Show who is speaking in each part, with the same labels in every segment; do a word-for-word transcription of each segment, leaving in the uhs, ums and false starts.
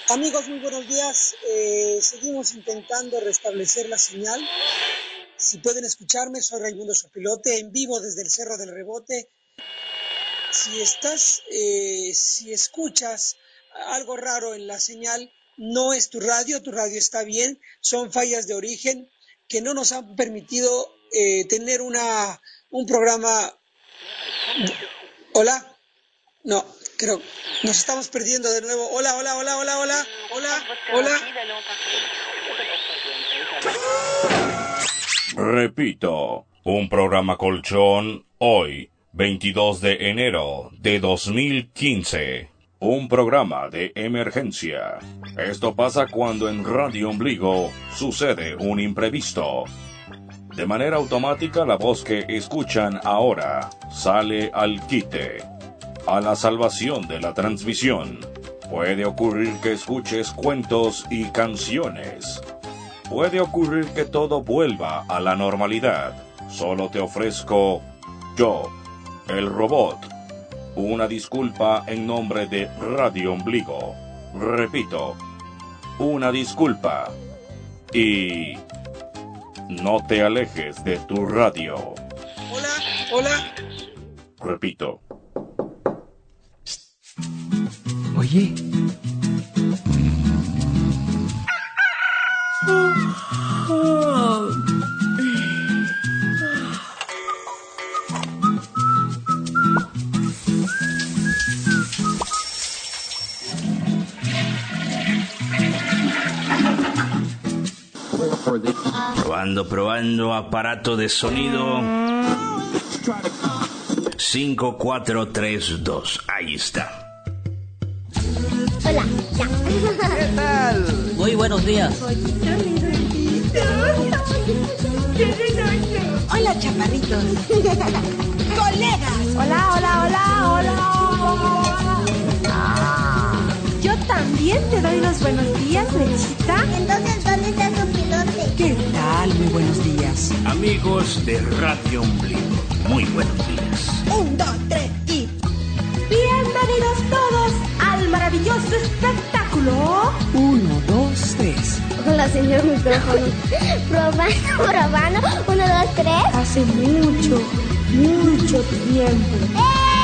Speaker 1: Amigos, muy buenos días. Eh, seguimos intentando restablecer la señal. Si pueden escucharme, soy Raimundo Sopilote, en vivo desde el Cerro del Rebote. Si estás, eh, si escuchas algo raro en la señal, no es tu radio, tu radio está bien. Son fallas de origen que no nos han permitido eh, tener una un programa. ¿Hola? No, creo, nos estamos perdiendo de nuevo. Hola, hola, hola, hola, hola, hola, hola.
Speaker 2: Repito, un programa colchón hoy, veintidós de enero de dos mil quince. Un programa de emergencia. Esto pasa cuando en Radio Ombligo sucede un imprevisto. De manera automática, la voz que escuchan ahora sale al quite. A la salvación de la transmisión. Puede ocurrir que escuches cuentos y canciones. Puede ocurrir que todo vuelva a la normalidad. Solo te ofrezco yo, el robot. Una disculpa en nombre de Radio Ombligo. Repito, una disculpa. Y no te alejes de tu radio.
Speaker 1: Hola, hola.
Speaker 2: Repito.
Speaker 3: Oye.
Speaker 4: Probando, probando, aparato de sonido. cinco, cuatro, tres, dos. Ahí está.
Speaker 5: Hola, ya.
Speaker 3: ¿Qué tal?
Speaker 6: Muy buenos días.
Speaker 5: Hola, chaparritos. Colegas. Hola, hola, hola, hola. Ah. Yo también te doy los buenos días, Lechita. Entonces, ¿dónde está tu pilote? ¿Qué tal? Muy buenos días.
Speaker 4: Amigos de Radio Ombligo, muy buenos días.
Speaker 5: Un, dos, tres y... Bienvenidos todos al maravilloso espectáculo.
Speaker 3: Uno, dos, tres.
Speaker 7: Hola, señor micrófono. Probando, probando. Uno, dos, tres.
Speaker 5: Hace mucho, mucho tiempo.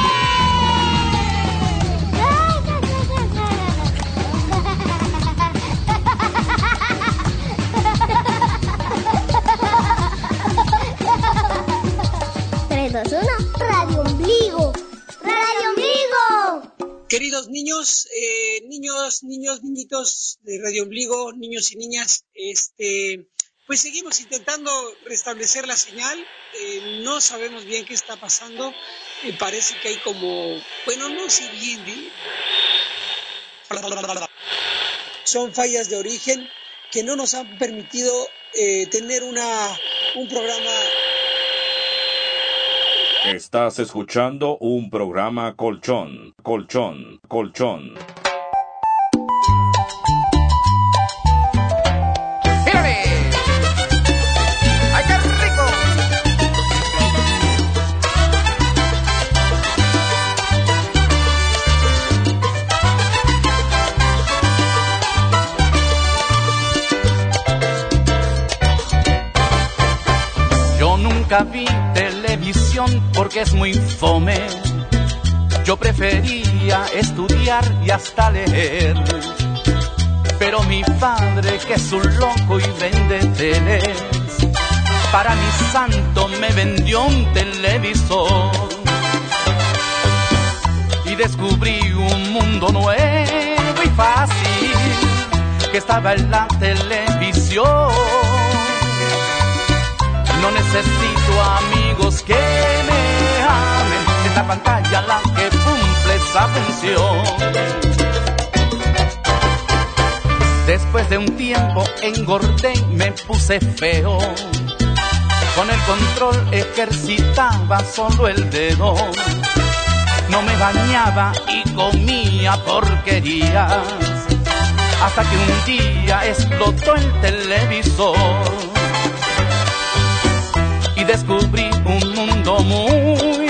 Speaker 7: tres, dos, uno. Radio Ombligo. Radio Ombligo.
Speaker 1: Queridos niños, eh, niños, niños, niñitos de Radio Ombligo, niños y niñas, este, pues seguimos intentando restablecer la señal. Eh, no sabemos bien qué está pasando. Me eh, parece que hay como, bueno, no sé bien, ¿sí? Son fallas de origen que no nos han permitido eh, tener una un programa.
Speaker 2: Estás escuchando un programa colchón, colchón, colchón.
Speaker 3: ¡Mírale! ¡Ay, qué rico!
Speaker 8: Yo nunca vi televisión porque es muy fome. Yo prefería estudiar y hasta leer. Pero mi padre, que es un loco y vende teles, para mi santo me vendió un televisor. Y descubrí un mundo nuevo y fácil que estaba en la televisión. No necesito amigos que me amen, es la pantalla la que cumple esa función. Después de un tiempo engordé y me puse feo. Con el control ejercitaba solo el dedo. No me bañaba y comía porquerías, hasta que un día explotó el televisor. Y descubrí un mundo muy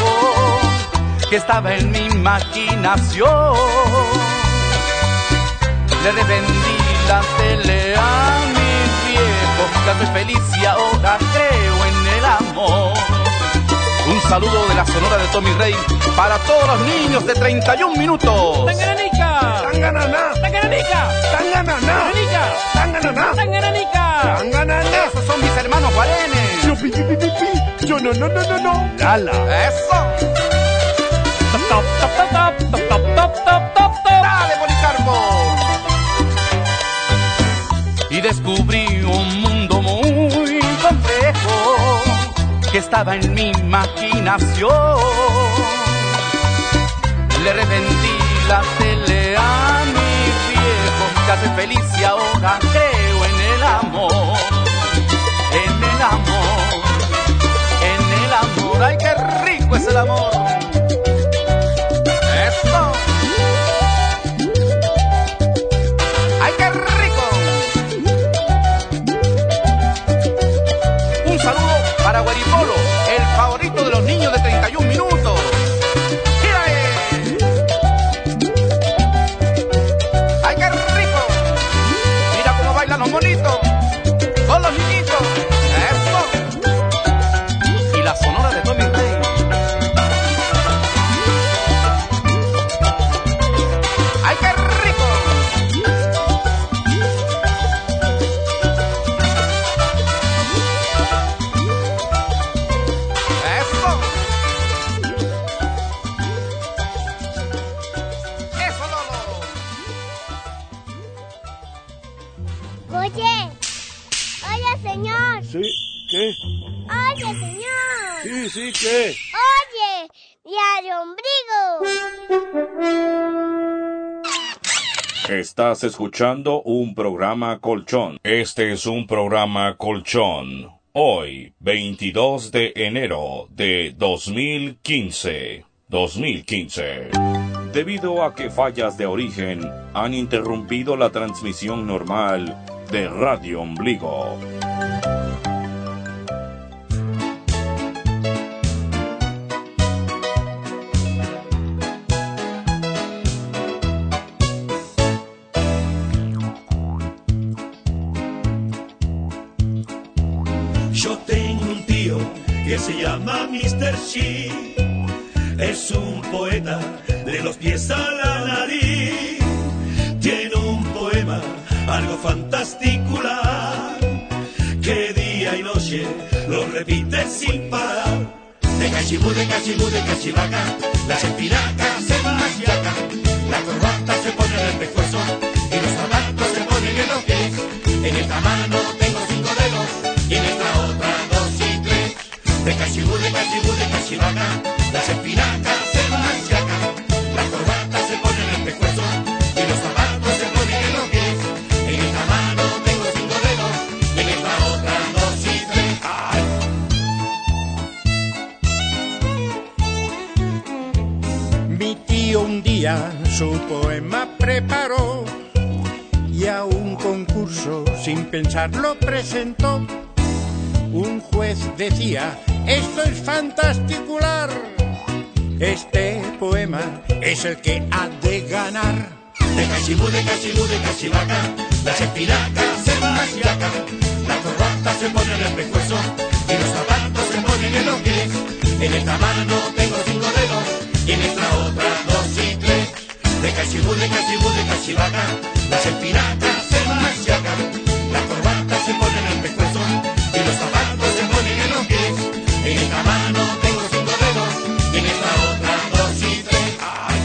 Speaker 8: complejo que estaba en mi imaginación. Le revendí la tele a mi viejo, ya soy feliz y ahora creo en el amor. Un saludo de la Sonora de Tommy Rey para todos los niños de treinta y un minutos.
Speaker 3: ¡Tangananica!
Speaker 4: ¡Tangananá!
Speaker 3: ¡Tangananica!
Speaker 4: ¡Tangananá!
Speaker 3: ¡Tangananica!
Speaker 4: ¡Tangananá!
Speaker 3: ¡Tangananica!
Speaker 4: ¡Tangananá!
Speaker 8: Esos son mis hermanos guarenes.
Speaker 4: Yo, pi, pi, pi, pi, pi. Yo, no, no, no, no, no. Lala.
Speaker 8: Eso.
Speaker 3: ¡Top, top, top, top, top, top, top, top, top!
Speaker 8: Dale, Policarpo. Y descubrí un mundo muy complejo que estaba en mi imaginación. Le revendí la tele a mi viejo, ya soy feliz y ahora creo en el amor. En el amor, en el amor. ¡Ay, qué rico es el amor! ¡Eso! ¡Ay, qué rico! Un saludo para Guaripolo, el favorito de los niños de treinta y un minutos. ¡Gírale! ¡Ay, qué rico! Mira cómo bailan los monitos con los niñitos. ¡Eso! Y la Sonora de Tommy Rey. ¡Ay, qué rico! ¡Eso! ¡Eso, Lolo!
Speaker 7: Oye, oye, señor.
Speaker 4: ¿Sí? ¿Qué?
Speaker 7: Oye, señor.
Speaker 4: Sí, sí, ¿qué?
Speaker 7: Oye, Diario Ombligo.
Speaker 2: Estás escuchando un programa Colchón. Este es un programa Colchón. Hoy, veintidós de enero de dos mil quince. dos mil quince. Debido a que fallas de origen han interrumpido la transmisión normal de Radio Ombligo.
Speaker 6: Yo tengo un tío que se llama mister Xi. Es un poeta de los pies a la nariz. Tiene un poema algo fantasticular que día y noche lo repite sin parar. De cachibú, de cachibú, de cachivaca, las espinacas se machacan, la corbata se pone en el pescuezo y los zapatos se ponen en los pies. En esta mano tengo cinco dedos y en esta otra dos y tres. De cachibú, de cachibú, de cachivaca, las espinacas se machacan, la corbata se pone en el pescuezo y los zapatos se ponen en los pies. En esta mano tengo cinco dedos y en esta otra dos y tres. ¡Ay!
Speaker 9: Mi tío un día su poema preparó y a un concurso sin pensarlo presentó. Un juez decía, esto es fantasticular, este poema es el que ha de ganar.
Speaker 6: De cachibú, de cachibú, de cachivaca, las espinacas se machacan, la corbata se pone en el pescuezo y los zapatos se ponen en los pies. En esta mano tengo cinco dedos y en esta otra dos y tres. De cachibú, de cachibú, de cachivaca, las espinacas se machacan, la corbata se pone en el pescuezo y los zapatos se ponen en los pies. En esta mano tengo cinco dedos y en esta otra dos y tres. ¡Ay!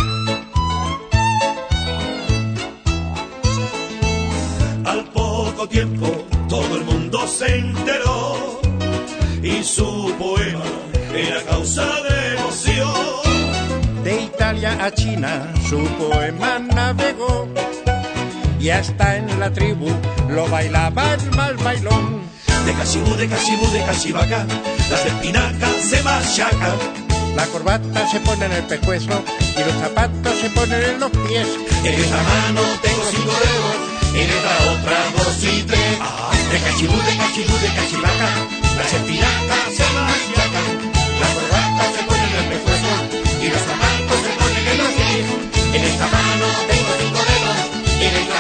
Speaker 6: Al poco tiempo todo el mundo se enteró y su poema era causa de emoción.
Speaker 9: De Italia a China su poema navegó y hasta en la tribu lo bailaba el mal bailón.
Speaker 6: De cachibú, de cachibú, de cachivaca, las espinacas se machacan,
Speaker 9: la corbata se pone en el pescuezo y los zapatos se ponen en los pies.
Speaker 6: En esta mano tengo cinco dedos, en esta otra dos y tres. Ah, de cachibú, de cachibú, de cachivaca, las espinacas se machacan, la corbata se pone en el pescuezo y los zapatos se ponen en los pies. En esta mano tengo cinco dedos, en esta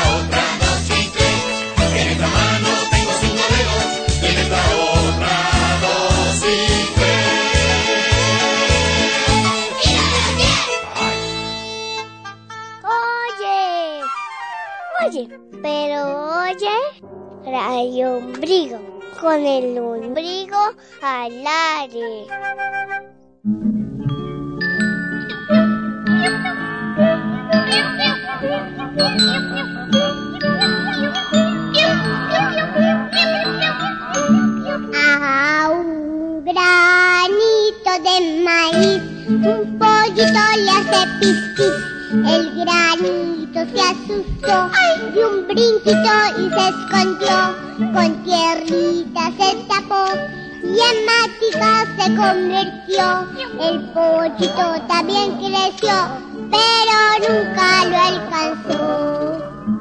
Speaker 7: oye, pero oye Radio Ombligo, con el ombligo al aire. A un granito de maíz, un pollito le hace pis pis. El granito se asustó de un brinquito y se escondió. Con tierrita se tapó y en matica se convirtió. El pollito también creció, pero nunca lo alcanzó.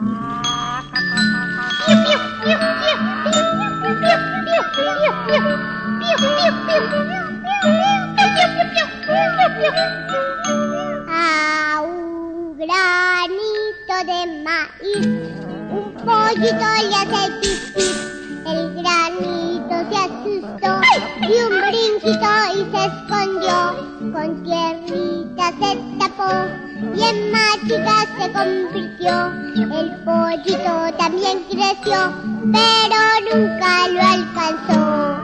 Speaker 7: A un granito de maíz, un pollito le hace pis pis. El granito se asustó de un brinquito y se escondió. Con tierrita se tapó y en matica se convirtió. El pollito también creció, pero nunca lo alcanzó.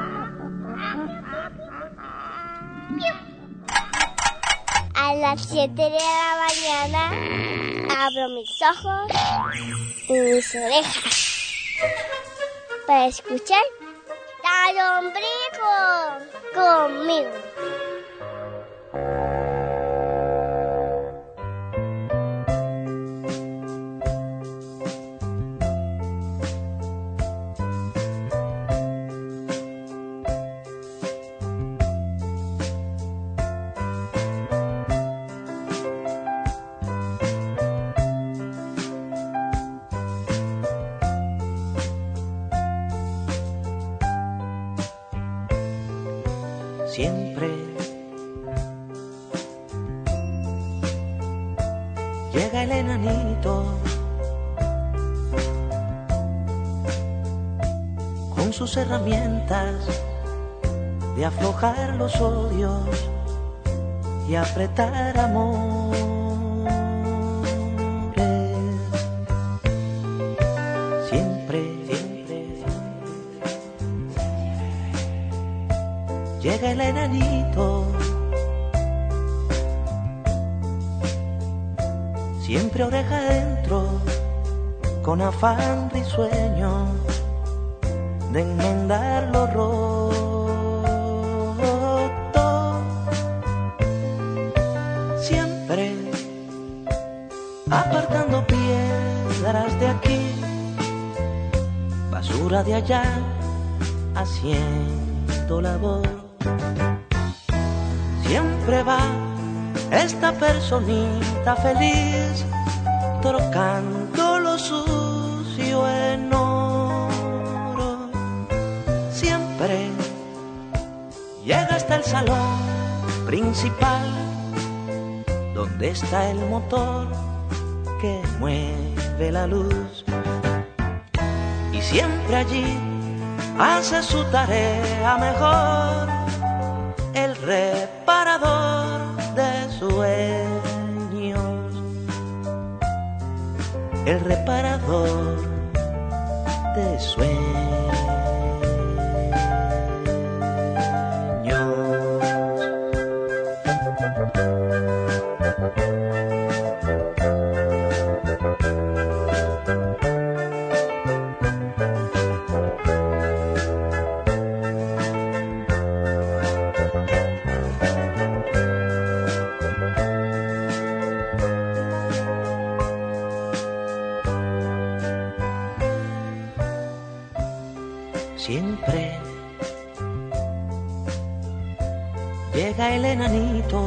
Speaker 7: A las siete de la mañana abro mis ojos y mis orejas para escuchar Radio Ombligo conmigo.
Speaker 10: Siempre llega el enanito con sus herramientas de aflojar los odios y apretar amores. Siempre, siempre llega el enanito, siempre oreja adentro, con afán risueño de enmendar lo roto. Siempre apartando piedras de aquí, basura de allá, haciendo labor. Siempre va esta personita feliz, trocando lo sucio en oro. Siempre llega hasta el salón principal, donde está el motor que mueve la luz. Y siempre allí hace su tarea mejor, el reparador de sueños, el reparador de sueños. Siempre llega el enanito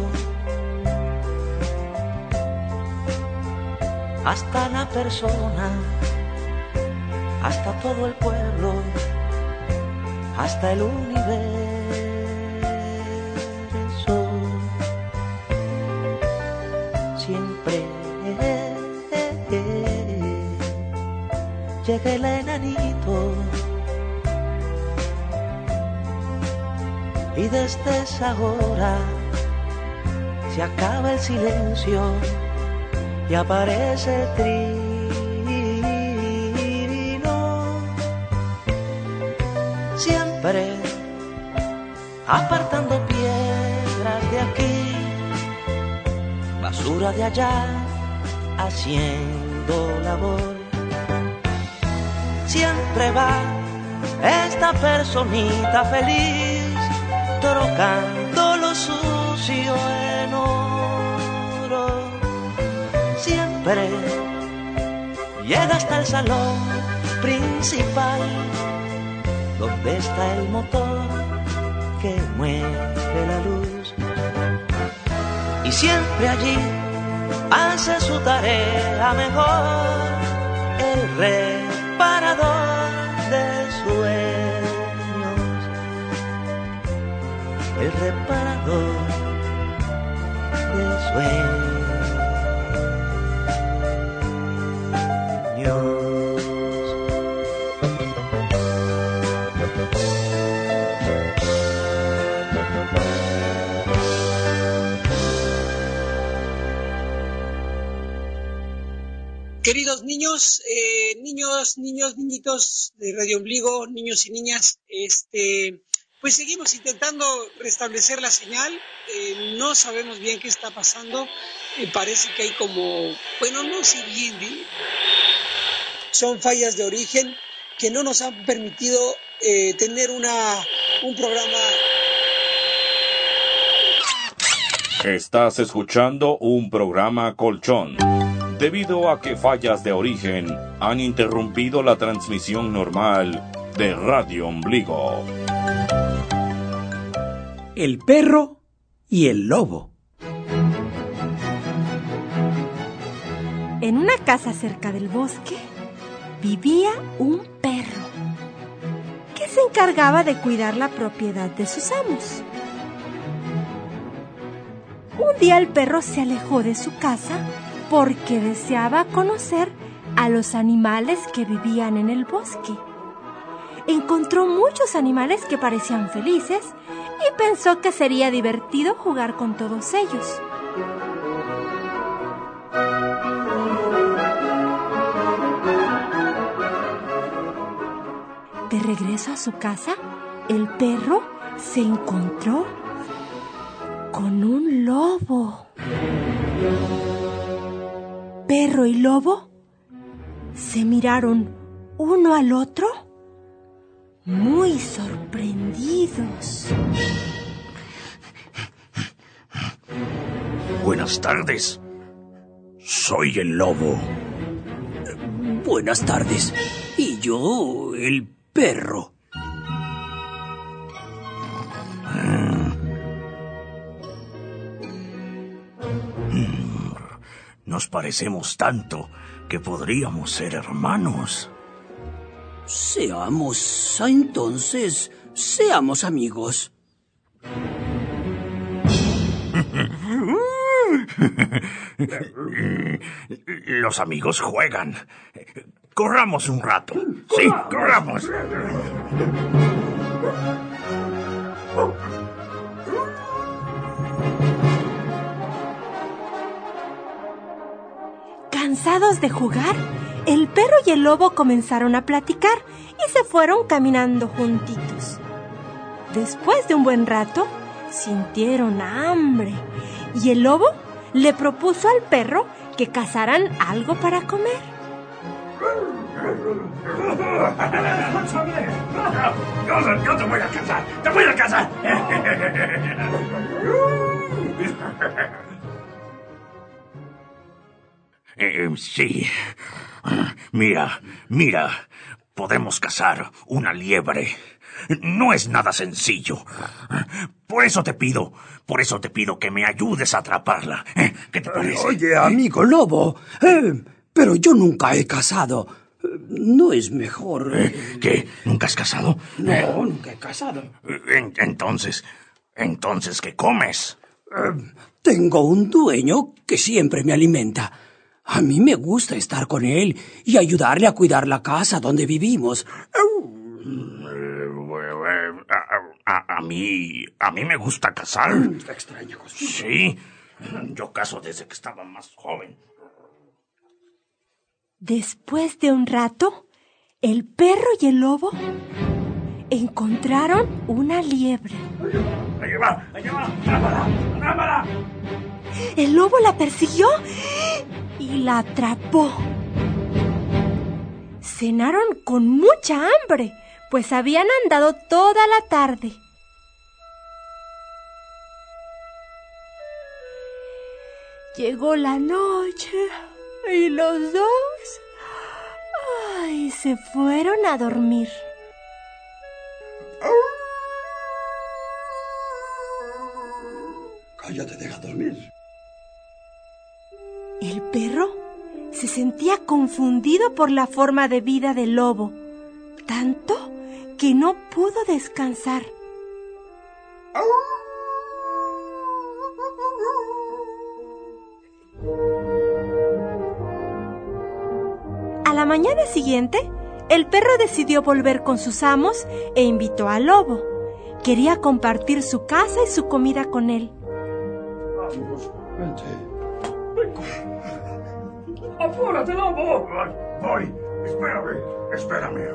Speaker 10: hasta la persona, hasta todo el pueblo, hasta el universo. Siempre llega el enanito, y desde esa hora se acaba el silencio y aparece triste siempre apartando piedras de aquí, basura de allá, haciendo labor. Siempre va esta personita feliz, trocando lo sucio en oro. Siempre llega hasta el salón principal, donde está el motor que mueve la luz. Y siempre allí hace su tarea mejor, el reparador de sueños, el reparador de sueños.
Speaker 1: Queridos niños, eh, niños, niños, niñitos de Radio Ombligo, niños y niñas, este, pues seguimos intentando restablecer la señal. Eh, no sabemos bien qué está pasando. Eh, parece que hay como, bueno, no sé bien, ¿sí? Son fallas de origen que no nos han permitido eh, tener una, un programa.
Speaker 2: Estás escuchando un programa Colchón. Debido a que fallas de origen han interrumpido la transmisión normal de Radio Ombligo.
Speaker 4: El perro y el lobo.
Speaker 5: En una casa cerca del bosque vivía un perro que se encargaba de cuidar la propiedad de sus amos. Un día el perro se alejó de su casa porque deseaba conocer a los animales que vivían en el bosque. Encontró muchos animales que parecían felices y pensó que sería divertido jugar con todos ellos. De regreso a su casa, el perro se encontró con un lobo. Perro y lobo se miraron uno al otro muy sorprendidos.
Speaker 4: Buenas tardes. Soy el lobo. Buenas tardes. Y yo, el perro. Nos parecemos tanto que podríamos ser hermanos.
Speaker 11: Seamos, entonces, seamos amigos.
Speaker 4: Los amigos juegan. Corramos un rato. Sí, corramos.
Speaker 5: Cansados de jugar, el perro y el lobo comenzaron a platicar y se fueron caminando juntitos. Después de un buen rato, sintieron hambre y el lobo le propuso al perro que cazaran algo para comer.
Speaker 4: Yo, yo te voy a cazar, te voy a cazar. Eh, sí. Mira, mira, podemos cazar una liebre. No es nada sencillo. Por eso te pido, por eso te pido que me ayudes a atraparla. ¿Qué te parece?
Speaker 11: Oye, amigo lobo, eh, pero yo nunca he cazado. ¿No es mejor?
Speaker 4: Eh, ¿Qué? ¿Nunca has cazado?
Speaker 11: No,
Speaker 4: eh,
Speaker 11: nunca he cazado.
Speaker 4: En, entonces, entonces, ¿qué comes?
Speaker 11: Eh, tengo un dueño que siempre me alimenta. A mí me gusta estar con él y ayudarle a cuidar la casa donde vivimos.
Speaker 4: A, a, a mí, a mí me gusta cazar.
Speaker 11: Extraña cosa.
Speaker 4: Sí, yo cazo desde que estaba más joven.
Speaker 5: Después de un rato, el perro y el lobo encontraron una liebre.
Speaker 4: ¡Allá va! ¡Allá va! ¡Rámala! ¡Rámala!
Speaker 5: El lobo la persiguió y la atrapó. Cenaron con mucha hambre, pues habían andado toda la tarde. Llegó la noche y los dos ay, se fueron a dormir.
Speaker 12: Cállate, deja dormir.
Speaker 5: El perro se sentía confundido por la forma de vida del lobo, tanto que no pudo descansar. A la mañana siguiente, el perro decidió volver con sus amos e invitó al lobo. Quería compartir su casa y su comida con él.
Speaker 12: Vamos, vente.
Speaker 4: ¡Apúrate, lobo! Voy, espérame, espérame.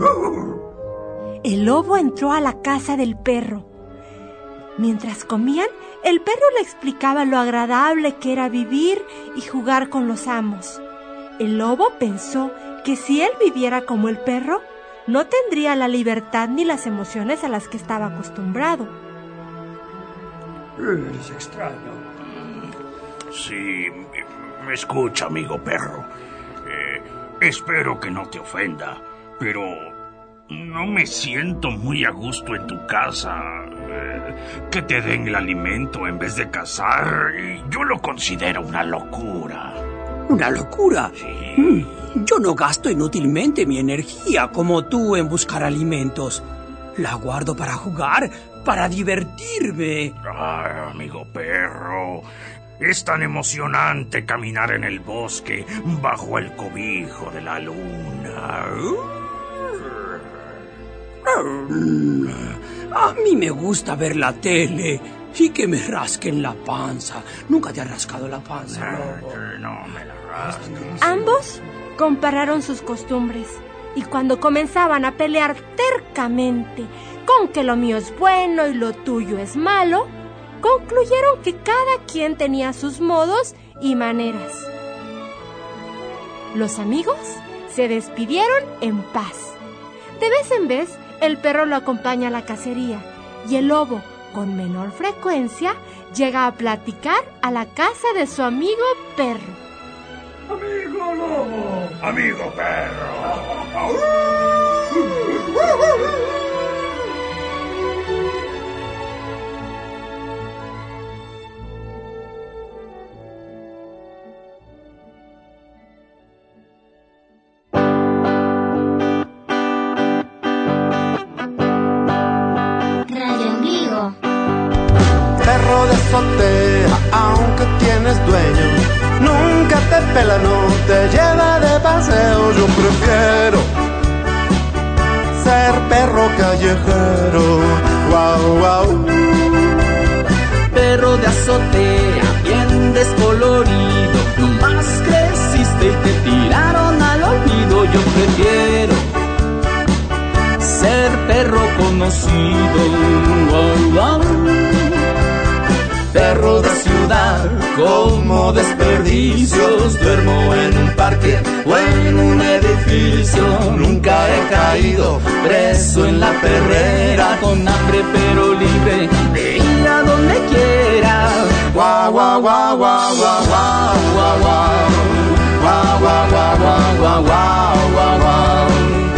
Speaker 5: El lobo entró a la casa del perro. Mientras comían, el perro le explicaba lo agradable que era vivir y jugar con los amos. El lobo pensó que si él viviera como el perro, no tendría la libertad ni las emociones a las que estaba acostumbrado.
Speaker 12: Eres extraño.
Speaker 4: Sí, me escucha, amigo perro. Eh, espero que no te ofenda, pero no me siento muy a gusto en tu casa. Eh, que te den el alimento en vez de cazar, y yo lo considero una locura.
Speaker 11: ¿Una locura?
Speaker 4: Sí.
Speaker 11: Mm, yo no gasto inútilmente mi energía como tú en buscar alimentos. La guardo para jugar, para divertirme.
Speaker 4: Ay, amigo perro, es tan emocionante caminar en el bosque bajo el cobijo de la luna.
Speaker 11: A mí me gusta ver la tele y que me rasquen la panza. ¿Nunca te has rascado la panza, lobo?
Speaker 4: No me la rasques.
Speaker 5: Ambos compararon sus costumbres y cuando comenzaban a pelear tercamente con que lo mío es bueno y lo tuyo es malo, concluyeron que cada quien tenía sus modos y maneras. Los amigos se despidieron en paz. De vez en vez, el perro lo acompaña a la cacería y el lobo, con menor frecuencia, llega a platicar a la casa de su amigo perro.
Speaker 4: ¡Amigo lobo! ¡Amigo perro!
Speaker 13: Perro de azotea, aunque tienes dueño, nunca te pela, no te lleva de paseo. Yo prefiero ser perro callejero. Wow, wow.
Speaker 14: Perro de azotea, bien descolorido, nomás creciste y te tiraron al olvido. Yo prefiero ser perro conocido. Wow, wow. Perro de ciudad, como desperdicios, duermo en un parque o en un edificio. Nunca he caído preso en la perrera, con hambre pero libre de ir a donde quiera. Guau, guau, guau, guau, guau, guau, guau, guau. Guau, guau, guau, guau, guau, guau, guau, guau.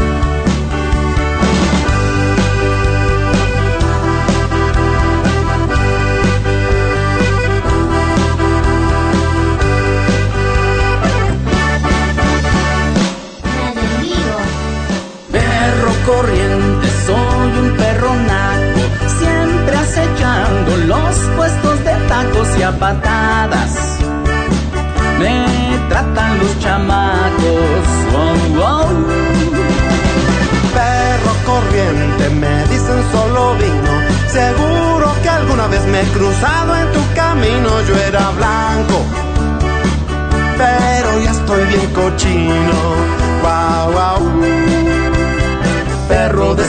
Speaker 14: Corriente, soy un perro naco, siempre acechando los puestos de tacos y a patadas me tratan los chamacos. Wow, wow.
Speaker 13: Perro corriente, me dicen solo vino. Seguro que alguna vez me he cruzado en tu camino. Yo era blanco, pero ya estoy bien cochino. Wow, wow.
Speaker 14: Perro de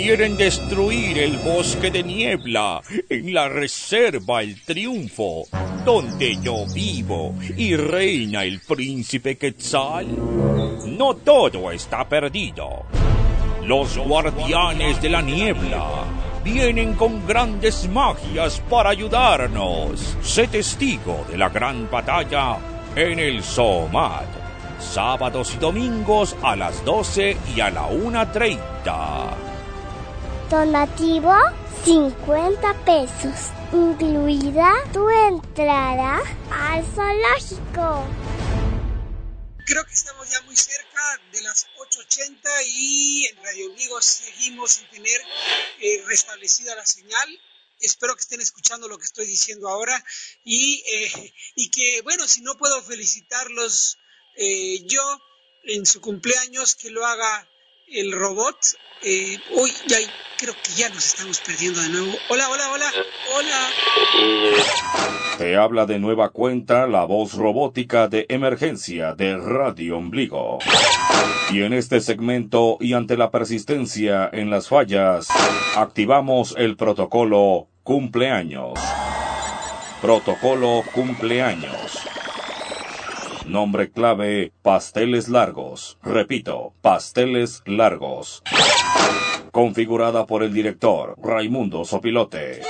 Speaker 15: quieren destruir el bosque de niebla en la reserva El Triunfo, donde yo vivo y reina el príncipe Quetzal. No todo está perdido. Los guardianes de la niebla vienen con grandes magias para ayudarnos. Sé testigo de la gran batalla en el Somat, sábados y domingos a las doce y a la una treinta.
Speaker 7: Donativo cincuenta pesos, incluida tu entrada al zoológico.
Speaker 1: Creo que estamos ya muy cerca de las ocho ochenta y en Radio Ombligo seguimos sin tener eh, restablecida la señal. Espero que estén escuchando lo que estoy diciendo ahora y, eh, y que, bueno, si no puedo felicitarlos eh, yo en su cumpleaños, que lo haga el robot. Eh, hoy ya creo que ya nos estamos perdiendo de nuevo. Hola, hola, hola, hola.
Speaker 2: Te habla de nueva cuenta la voz robótica de emergencia de Radio Ombligo. Y en este segmento, y ante la persistencia en las fallas, activamos el protocolo cumpleaños. Protocolo cumpleaños. Nombre clave, pasteles largos. Repito, pasteles largos. Configurada por el director Raimundo Sopilote.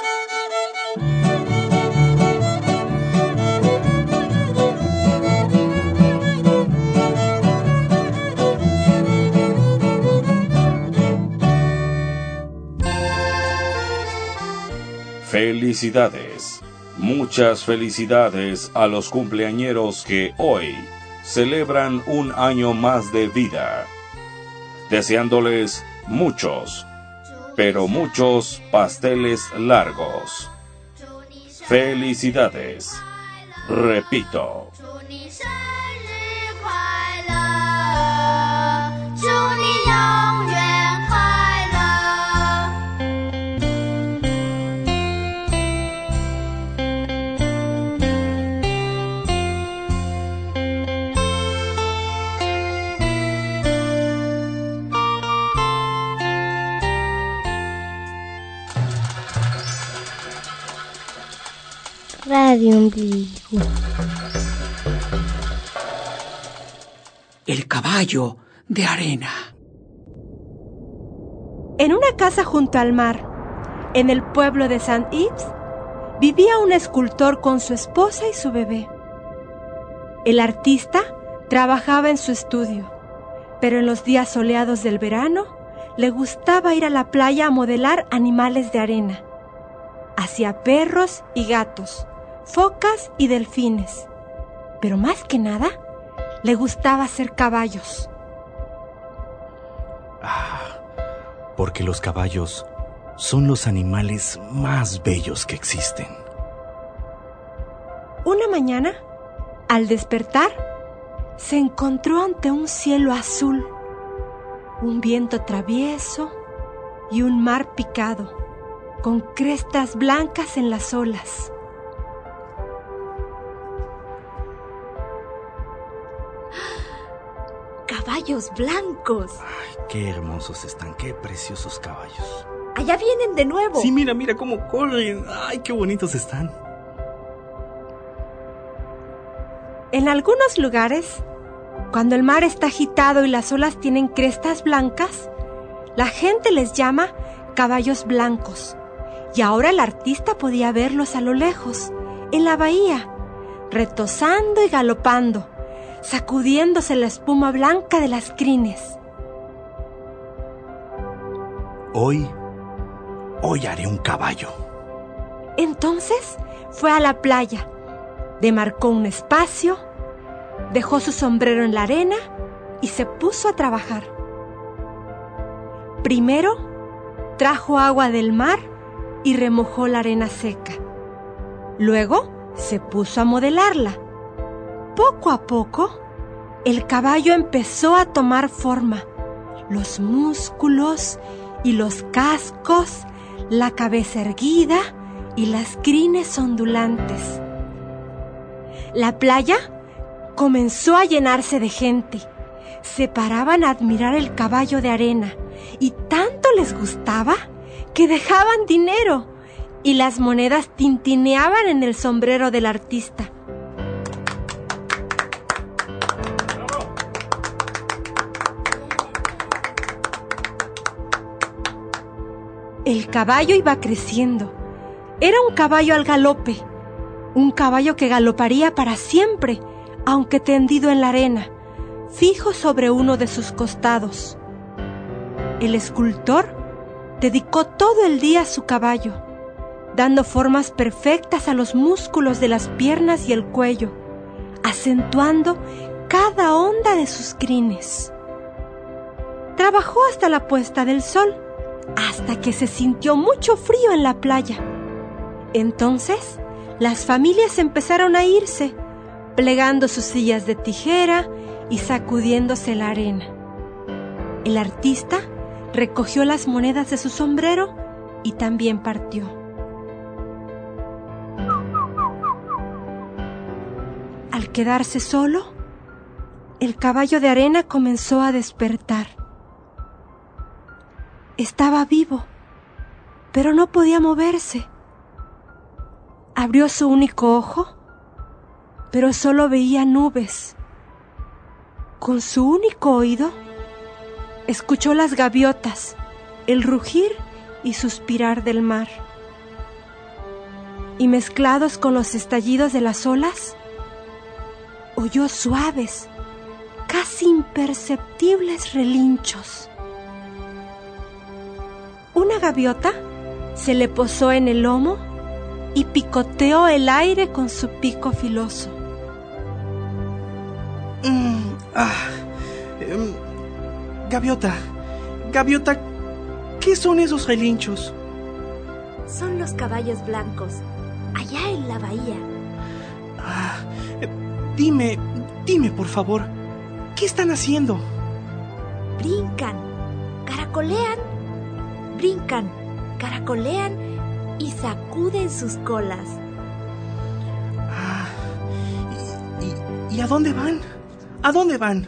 Speaker 2: Felicidades. Muchas felicidades a los cumpleañeros que hoy celebran un año más de vida. Deseándoles muchos, pero muchos pasteles largos. Felicidades. Repito.
Speaker 7: Radio Ombligo.
Speaker 11: El caballo de arena.
Speaker 5: En una casa junto al mar, en el pueblo de Saint Yves, vivía un escultor con su esposa y su bebé. El artista trabajaba en su estudio, pero en los días soleados del verano le gustaba ir a la playa a modelar animales de arena. Hacía perros y gatos, focas y delfines, pero más que nada, le gustaba hacer caballos.
Speaker 4: Ah, porque los caballos son los animales más bellos que existen.
Speaker 5: Una mañana, al despertar, se encontró ante un cielo azul, un viento travieso y un mar picado, con crestas blancas en las olas.
Speaker 16: ¡Caballos blancos!
Speaker 4: Ay, qué hermosos están, qué preciosos caballos.
Speaker 16: ¡Allá vienen de nuevo!
Speaker 4: Sí, mira, mira cómo corren. ¡Ay, qué bonitos están!
Speaker 5: En algunos lugares, cuando el mar está agitado y las olas tienen crestas blancas, la gente les llama caballos blancos. Y ahora el artista podía verlos a lo lejos, en la bahía, retozando y galopando, sacudiéndose la espuma blanca de las crines.
Speaker 4: Hoy, hoy haré un caballo.
Speaker 5: Entonces fue a la playa, demarcó un espacio, dejó su sombrero en la arena y se puso a trabajar. Primero, trajo agua del mar y remojó la arena seca. Luego, se puso a modelarla. Poco a poco, el caballo empezó a tomar forma. Los músculos y los cascos, la cabeza erguida y las crines ondulantes. La playa comenzó a llenarse de gente. Se paraban a admirar el caballo de arena y tanto les gustaba que dejaban dinero y las monedas tintineaban en el sombrero del artista. El caballo iba creciendo. Era un caballo al galope, un caballo que galoparía para siempre, aunque tendido en la arena, fijo sobre uno de sus costados. El escultor dedicó todo el día a su caballo, dando formas perfectas a los músculos de las piernas y el cuello, acentuando cada onda de sus crines. Trabajó hasta la puesta del sol, hasta que se sintió mucho frío en la playa. Entonces, las familias empezaron a irse, plegando sus sillas de tijera y sacudiéndose la arena. El artista recogió las monedas de su sombrero y también partió. Al quedarse solo, el caballo de arena comenzó a despertar. Estaba vivo, pero no podía moverse. Abrió su único ojo, pero solo veía nubes. Con su único oído, escuchó las gaviotas, el rugir y suspirar del mar. Y mezclados con los estallidos de las olas, oyó suaves, casi imperceptibles relinchos. Una gaviota se le posó en el lomo y picoteó el aire con su pico filoso.
Speaker 17: Mm, ah, eh, gaviota, gaviota, ¿qué son esos relinchos?
Speaker 16: Son los caballos blancos, allá en la bahía.
Speaker 17: Ah, eh, dime, dime por favor, ¿qué están haciendo?
Speaker 16: Brincan, caracolean, brincan, caracolean y sacuden sus colas.
Speaker 17: Ah, ¿y, y, ¿y a dónde van? ¿A dónde van?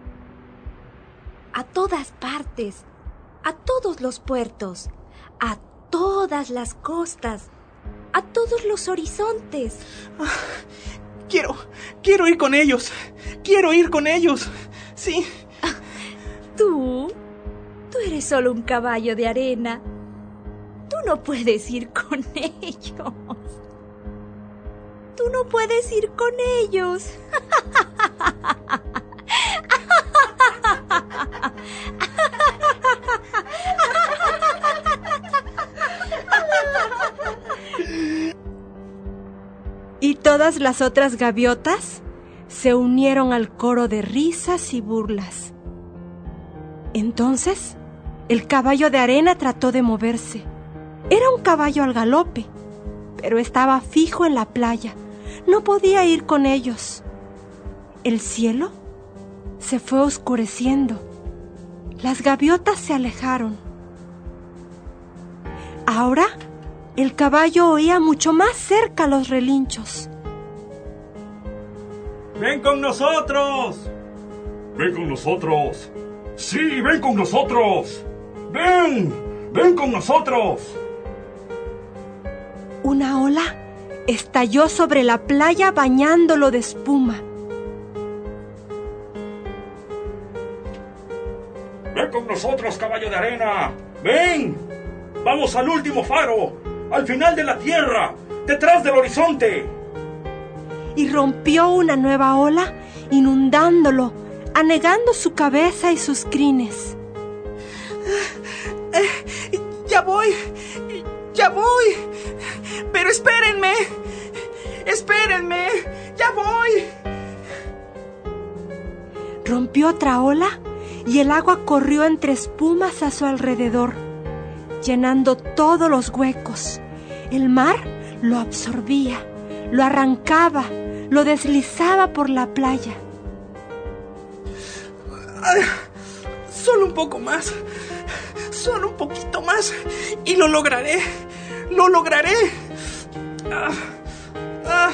Speaker 16: A todas partes, a todos los puertos, a todas las costas, a todos los horizontes.
Speaker 17: Ah, quiero, quiero ir con ellos, quiero ir con ellos, sí.
Speaker 16: Ah, ¿Tú? Tú eres solo un caballo de arena. Tú no puedes ir con ellos. Tú no puedes ir con ellos.
Speaker 5: Y todas las otras gaviotas se unieron al coro de risas y burlas. Entonces, el caballo de arena trató de moverse. Era un caballo al galope, pero estaba fijo en la playa. No podía ir con ellos. El cielo se fue oscureciendo. Las gaviotas se alejaron. Ahora, el caballo oía mucho más cerca los relinchos.
Speaker 18: ¡Ven con nosotros!
Speaker 2: ¡Ven con nosotros! ¡Sí, ven con nosotros! ¡Ven! ¡Ven con nosotros!
Speaker 5: Una ola estalló sobre la playa bañándolo de espuma.
Speaker 2: ¡Ven con nosotros, caballo de arena! ¡Ven! ¡Vamos al último faro! ¡Al final de la tierra! ¡Detrás del horizonte!
Speaker 5: Y rompió una nueva ola, inundándolo, anegando su cabeza y sus crines.
Speaker 17: Eh, ¡Ya voy! ¡Ya voy! ¡Pero espérenme! ¡Espérenme! ¡Ya voy!
Speaker 5: Rompió otra ola y el agua corrió entre espumas a su alrededor, llenando todos los huecos. El mar lo absorbía, lo arrancaba, lo deslizaba por la playa.
Speaker 17: Ay, solo un poco más, solo un poquito más, y lo lograré, lo lograré. Ah, ah.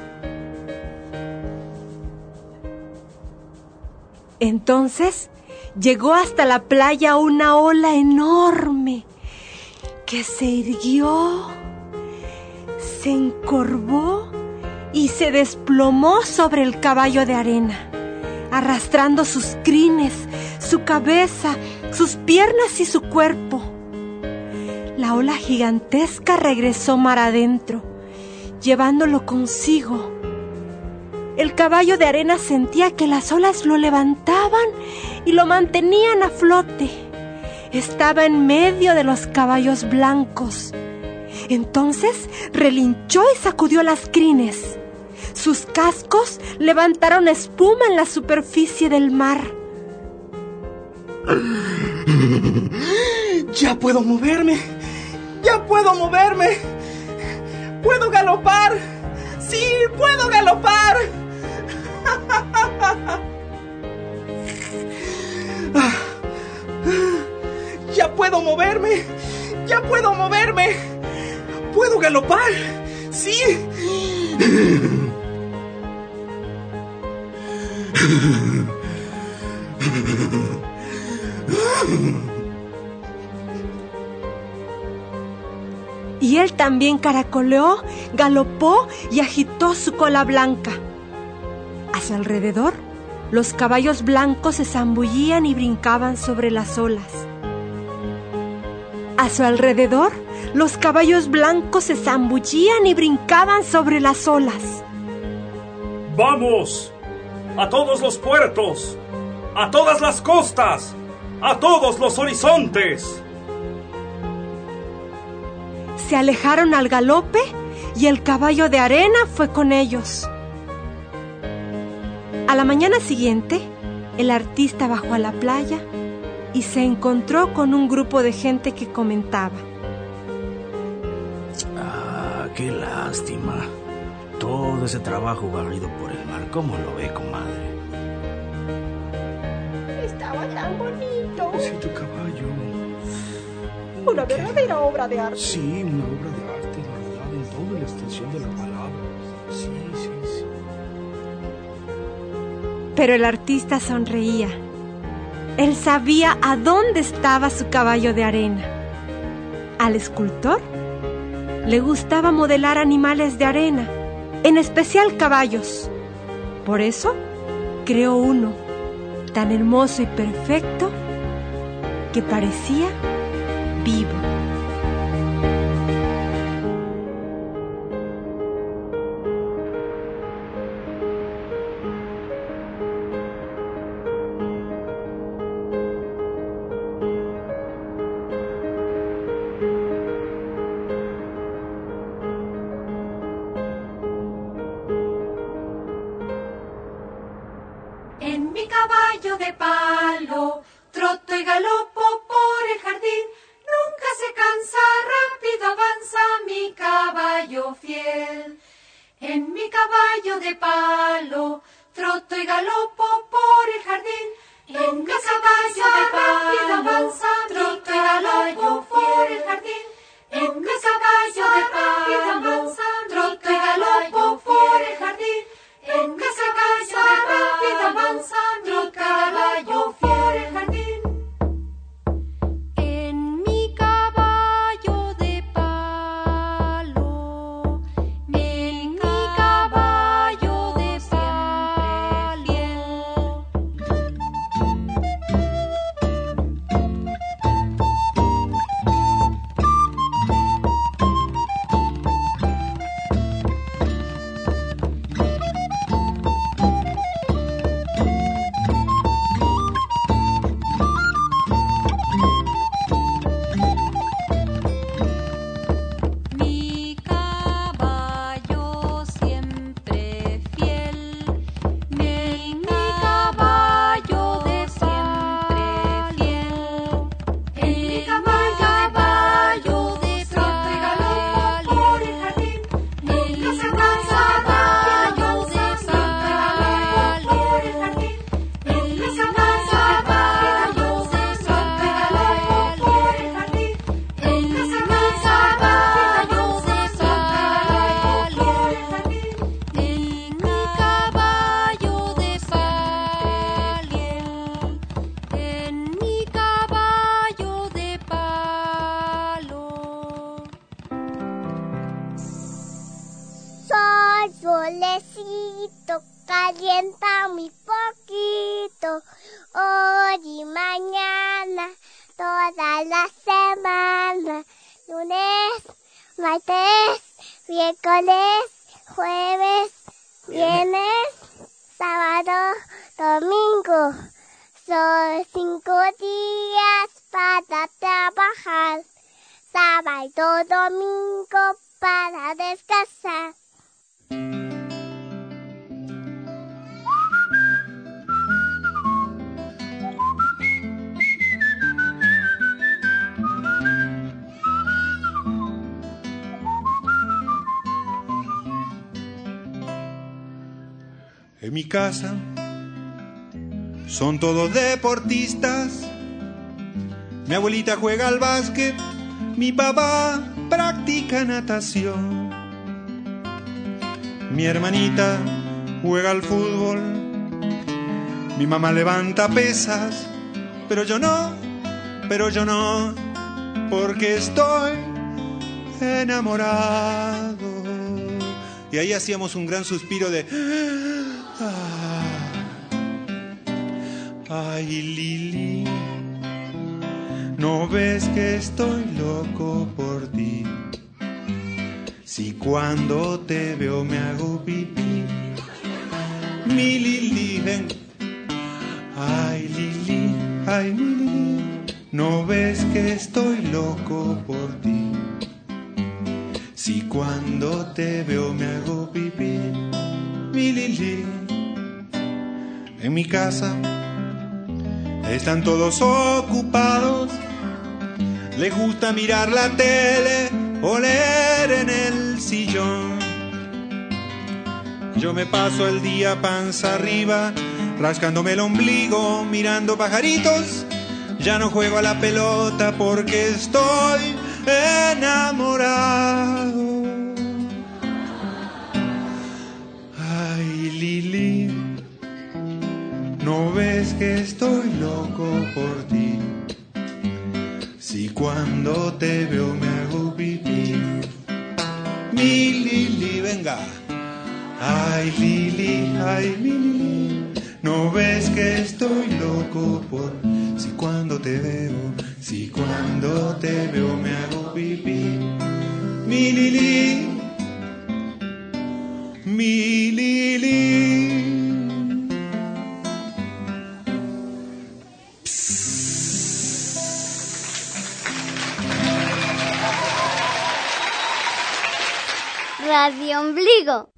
Speaker 5: Entonces llegó hasta la playa una ola enorme que se irguió, se encorvó y se desplomó sobre el caballo de arena, arrastrando sus crines, su cabeza, sus piernas y su cuerpo. La ola gigantesca regresó mar adentro, llevándolo consigo. El caballo de arena sentía que las olas lo levantaban y lo mantenían a flote. Estaba en medio de los caballos blancos. Entonces relinchó y sacudió las crines. Sus cascos levantaron espuma en la superficie del mar.
Speaker 17: ¡Ya puedo moverme! ¡Ya puedo moverme! ¡Puedo galopar! ¡Sí, puedo galopar! ¡Ya puedo moverme! ¡Ya puedo moverme! ¡Puedo galopar! ¡Sí!
Speaker 5: Y él también caracoleó, galopó y agitó su cola blanca. A su alrededor, los caballos blancos se zambullían y brincaban sobre las olas. A su alrededor, los caballos blancos se zambullían y brincaban sobre las olas.
Speaker 18: ¡Vamos! ¡A todos los puertos! ¡A todas las costas! ¡A todos los horizontes!
Speaker 5: Se alejaron al galope y el caballo de arena fue con ellos. A la mañana siguiente, el artista bajó a la playa y se encontró con un grupo de gente que comentaba.
Speaker 4: Ah, qué lástima. Todo ese trabajo barrido por el mar. ¿Cómo lo ve, comadre?
Speaker 19: Estaba tan bonito.
Speaker 17: Sí, tu caballo.
Speaker 19: Una verdadera obra de arte.
Speaker 17: Sí, una obra de arte, la verdad, en toda la extensión de la palabra. Sí, sí, sí.
Speaker 5: Pero el artista sonreía. Él sabía a dónde estaba su caballo de arena. Al escultor le gustaba modelar animales de arena, en especial caballos. Por eso creó uno tan hermoso y perfecto que parecía vivo.
Speaker 20: En mi caballo de palo troto y galopo por el jardín. Nunca se cansa, rápido avanza mi caballo fiel. En mi caballo de palo troto y galopo por el jardín. Nunca se cansa, rápido avanza mi caballo por el jardín. En mi caballo de palo troto y galopo por el jardín. En mi caballo rápido avanza mi caballo por el jardín.
Speaker 16: En mi caballo de palo, en mi caballo de palo.
Speaker 7: solecito calienta muy poquito, hoy y mañana, toda la semana, lunes, martes, miércoles, jueves, viernes, sábado, domingo. Son cinco días para trabajar, sábado, domingo para descansar.
Speaker 21: En mi casa son todos deportistas. Mi abuelita juega al básquet, mi papá practica natación. Mi hermanita juega al fútbol, mi mamá levanta pesas, pero yo no, pero yo no, porque estoy enamorado. Y ahí hacíamos un gran suspiro de... Ay, Lili, ¿no ves que estoy loco por ti? Si cuando te veo me hago pipí. Mi Lili, ven. Ay, Lili, ay, mi Lili, ¿no ves que estoy loco por ti? Si cuando te veo me hago pipí. Mi Lili, en mi casa están todos ocupados, les gusta mirar la tele o leer en el sillón. Yo me paso el día panza arriba, rascándome el ombligo, mirando pajaritos. Ya no juego a la pelota porque estoy enamorado. Ay, Lili, ¿no ves que estoy loco por ti? Si cuando te veo me hago pipí. Mi Lili, venga. Ay, Lili, ay, mi Lili, ¿no ves que estoy loco por ti? Si cuando te veo, si cuando te veo me hago pipí. Mi Lili, mi Lili.
Speaker 7: Radio Ombligo.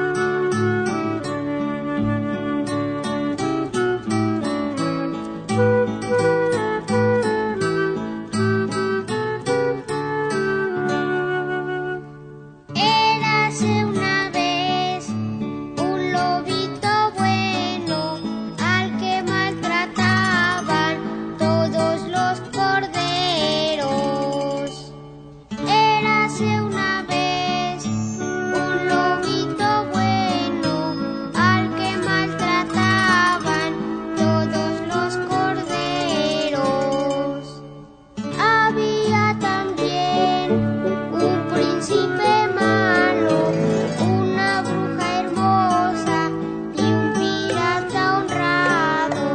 Speaker 7: Érase una vez un lobito bueno al que maltrataban todos los corderos. Érase una vez un lobito bueno al que maltrataban todos los corderos. Había también un príncipe malo, una bruja hermosa y un pirata honrado.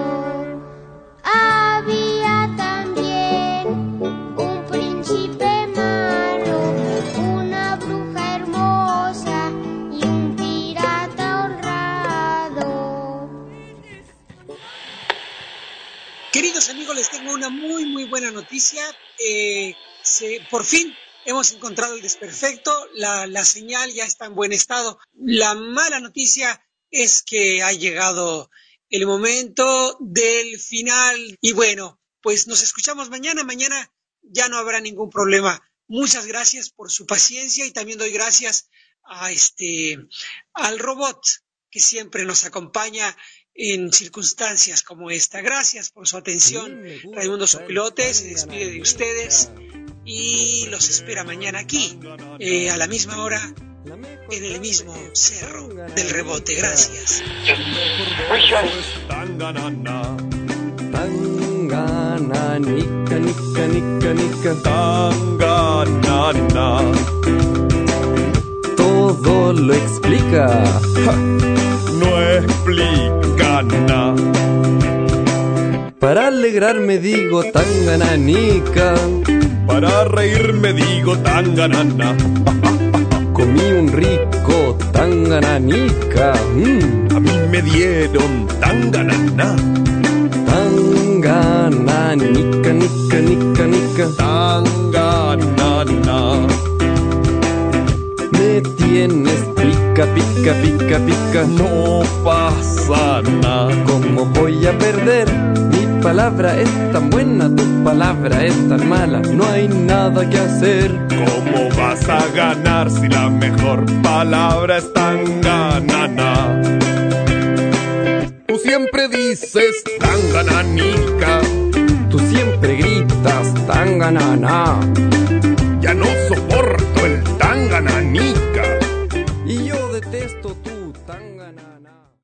Speaker 7: Había también un príncipe malo, una bruja hermosa y un pirata honrado.
Speaker 1: Queridos amigos, les tengo una muy muy buena noticia. Eh, se, por fin hemos encontrado el desperfecto, la, la señal ya está en buen estado. La mala noticia es que ha llegado el momento del final. Y bueno, pues nos escuchamos mañana. Mañana ya no habrá ningún problema. Muchas gracias por su paciencia y también doy gracias a este al robot que siempre nos acompaña en circunstancias como esta. Gracias por su atención. Raimundo Sopilote se despide de ustedes y los espera mañana aquí, eh, a la misma hora, en el mismo cerro del rebote. Gracias.
Speaker 3: Tanganana, nica, nica, nica, nica, tanganana. Todo
Speaker 8: solo explica.
Speaker 22: Ja, no explica nada.
Speaker 8: Para alegrarme digo tangananica.
Speaker 22: Para reírme digo tanganana.
Speaker 8: Comí un rico tangananica. Mm.
Speaker 22: A mí me dieron tanganana.
Speaker 8: Tangananica, nica, nica, nica.
Speaker 22: Tanganana.
Speaker 8: Me tienes pica, pica, pica, pica.
Speaker 22: No pasa nada.
Speaker 8: ¿Cómo voy a perder? Mi palabra es tan buena, tu palabra es tan mala. No hay nada que hacer.
Speaker 22: ¿Cómo vas a ganar si la mejor palabra es tanganana? Tú siempre dices tangananica.
Speaker 8: Tú siempre gritas tanganana.